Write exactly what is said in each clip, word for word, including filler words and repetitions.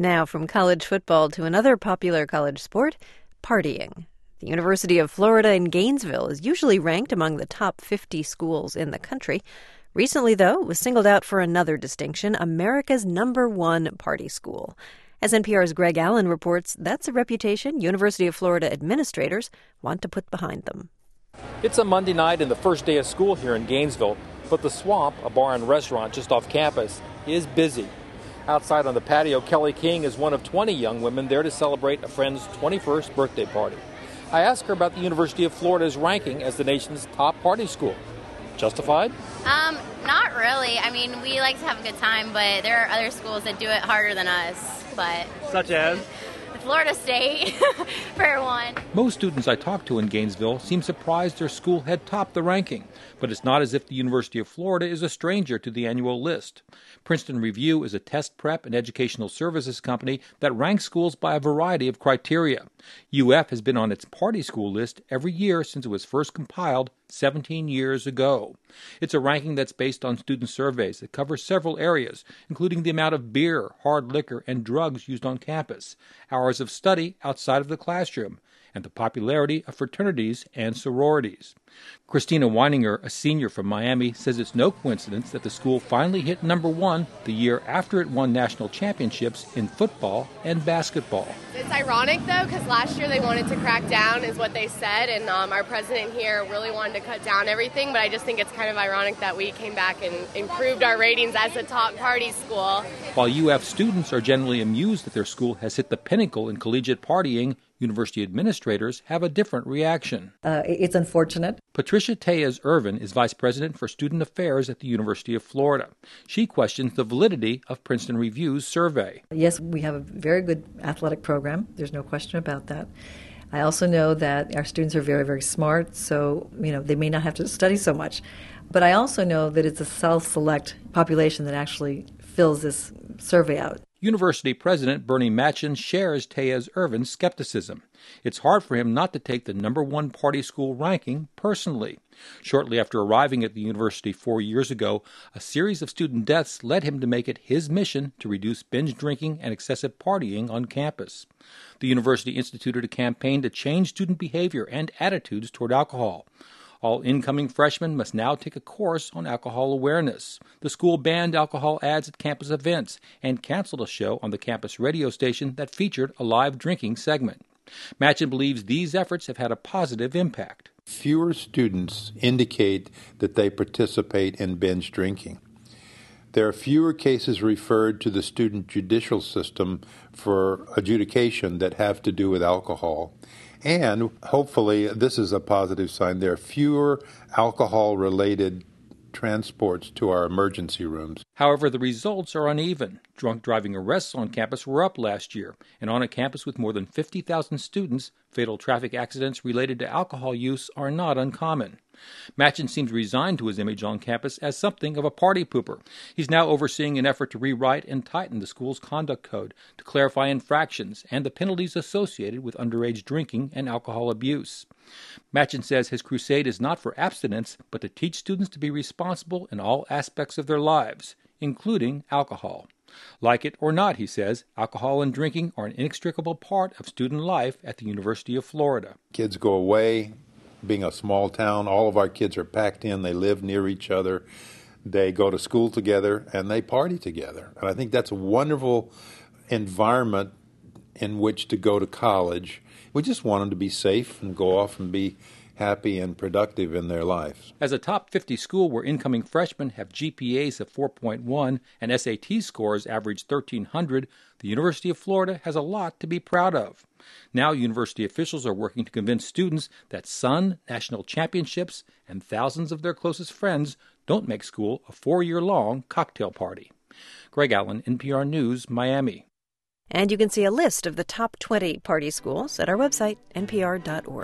Now, from college football to another popular college sport, partying. The University of Florida in Gainesville is usually ranked among the top fifty schools in the country. Recently, though, it was singled out for another distinction, America's number one party school. As N P R's Greg Allen reports, that's a reputation University of Florida administrators want to put behind them. It's a Monday night and the first day of school here in Gainesville, but the Swamp, a bar and restaurant just off campus, is busy. Outside on the patio, Kelly King is one of twenty young women there to celebrate a friend's twenty-first birthday party. I asked her about the University of Florida's ranking as the nation's top party school. Justified? Um, not really. I mean, we like to have a good time, but there are other schools that do it harder than us. But such as? Florida State, for one. Most students I talked to in Gainesville seem surprised their school had topped the ranking, but it's not as if the University of Florida is a stranger to the annual list. Princeton Review is a test prep and educational services company that ranks schools by a variety of criteria. U F has been on its party school list every year since it was first compiled seventeen years ago. It's a ranking that's based on student surveys that cover several areas, including the amount of beer, hard liquor, and drugs used on campus, hours of study outside of the classroom, and the popularity of fraternities and sororities. Christina Weininger, a senior from Miami, says it's no coincidence that the school finally hit number one the year after it won national championships in football and basketball. It's ironic, though, because last year they wanted to crack down, is what they said, and um, our president here really wanted to cut down everything, but I just think it's kind of ironic that we came back and improved our ratings as a top party school. While U F students are generally amused that their school has hit the pinnacle in collegiate partying, university administrators have a different reaction. Uh, it's unfortunate. Patricia Tejas-Irvin is Vice President for Student Affairs at the University of Florida. She questions the validity of Princeton Review's survey. Yes, we have a very good athletic program. There's no question about that. I also know that our students are very, very smart, so you know they may not have to study so much. But I also know that it's a self-select population that actually fills this survey out. University President Bernie Machen shares Tejas-Irvin's skepticism. It's hard for him not to take the number one party school ranking personally. Shortly after arriving at the university four years ago, a series of student deaths led him to make it his mission to reduce binge drinking and excessive partying on campus. The university instituted a campaign to change student behavior and attitudes toward alcohol. All incoming freshmen must now take a course on alcohol awareness. The school banned alcohol ads at campus events and canceled a show on the campus radio station that featured a live drinking segment. Machen believes these efforts have had a positive impact. Fewer students indicate that they participate in binge drinking. There are fewer cases referred to the student judicial system for adjudication that have to do with alcohol. And hopefully, this is a positive sign, there are fewer alcohol-related transports to our emergency rooms. However, the results are uneven. Drunk driving arrests on campus were up last year, and on a campus with more than fifty thousand students, fatal traffic accidents related to alcohol use are not uncommon. Machen seems resigned to his image on campus as something of a party pooper. He's now overseeing an effort to rewrite and tighten the school's conduct code to clarify infractions and the penalties associated with underage drinking and alcohol abuse. Machen says his crusade is not for abstinence, but to teach students to be responsible in all aspects of their lives, including alcohol. Like it or not, he says, alcohol and drinking are an inextricable part of student life at the University of Florida. Kids go away. Being a small town, all of our kids are packed in. They live near each other. They go to school together, and they party together. And I think that's a wonderful environment in which to go to college. We just want them to be safe and go off and be happy and productive in their lives. As a top fifty school where incoming freshmen have G P As of four point one and S A T scores average thirteen hundred, the University of Florida has a lot to be proud of. Now university officials are working to convince students that Sun, national championships, and thousands of their closest friends don't make school a four-year-long cocktail party. Greg Allen, N P R News, Miami. And you can see a list of the top twenty party schools at our website, N P R dot org.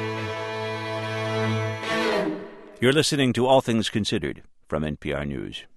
You're listening to All Things Considered from N P R News.